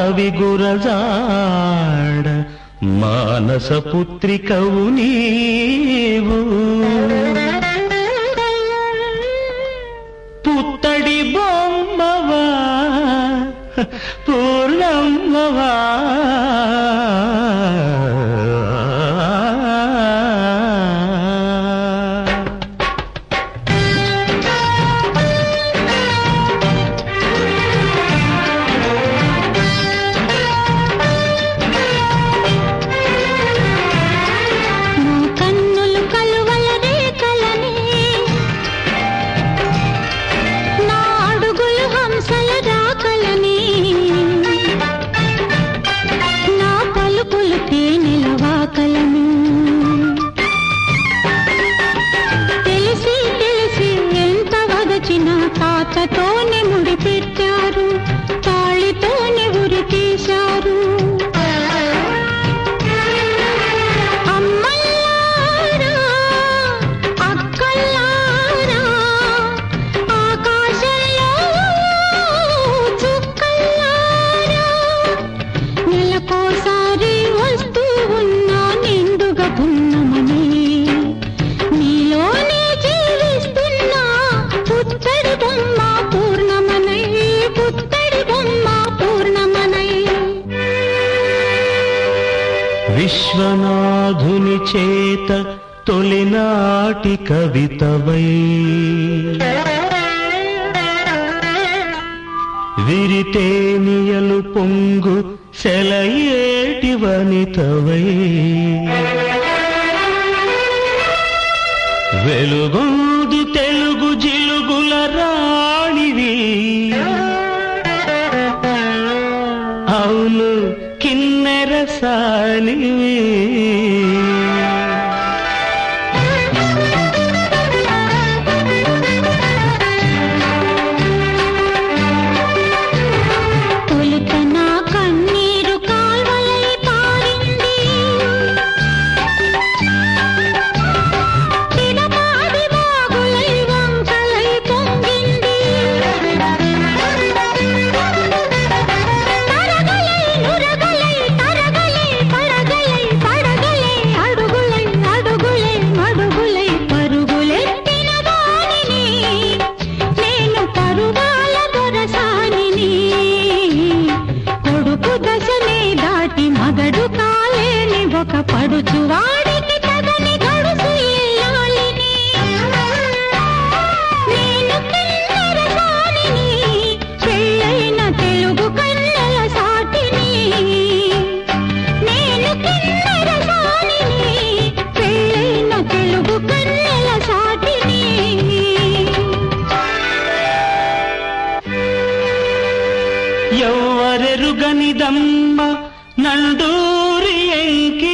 కవి గురజాడ మానస పుత్రికవు నీవు పుత్తడి బొమ్మవా పూర్ణమ్మవా తాతతోనే ముడి పెట్టారు, తాళితోనే ఉరి తీశారు. అమ్మల్లారా అక్కల్లారా ఆకాశంలో చుక్కల్లారా నెలకోసారి వస్తూ ఉన్నా నిండుగా పున్నమని నీలోనే జీవిస్తున్నా పుత్తడి బొమ్మ పూర్ణమనై పుత్తడి బొమ్మ పూర్ణమనై. విశ్వనాథుని చేత తొలినాటి కవితవై విరితేనియలు పొంగు సెలయేటి వనితవై వెలుగొందు తెలుగు జిలుగుల రాణివి అవును కిన్నెరసానివి. తొలుత నా కన్నీరు కాల్వలై పారింది, తిరమాది వాగులై వంకలై పొంగింది, తరగలై నురగలై తరగలై పడగలై పడగలై అడుగులై అడుగులై మడుగులై పరుగులెత్తిన వానిని నేను పరువాల దొరసానిని. కొడుకు దశనే దాటి మగడు కాలేని ఒక పడుచువాడికి తగని గడుసు ఇల్లాలిని. నేను కిన్నెరసానిని, పెళ్ళైన తెలుగు కన్నెల సాటిని. నేను కిన్నెరసానిని, పెళ్ళైన తెలుగు కన్నెల సాటిని. ఎవ్వరెరుగనిదమ్మ నండూరి ఎంకి